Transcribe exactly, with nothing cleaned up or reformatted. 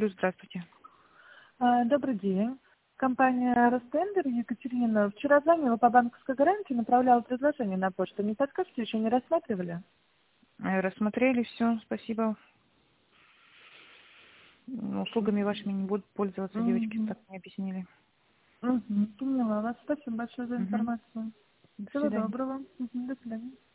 Плюс, здравствуйте. А, Добрый день. Компания Ростендер, Екатерина. Вчера звонила по банковской гарантии, направляла предложение на почту. Не подскажете, еще не рассматривали? Э, Рассмотрели все, спасибо. М, Услугами вашими не будут пользоваться, девочки Угу. так мне объяснили. Угу. Поняла вас. Спасибо большое за Мгм. информацию. До Всего свидания. доброго. Мгм. До свидания.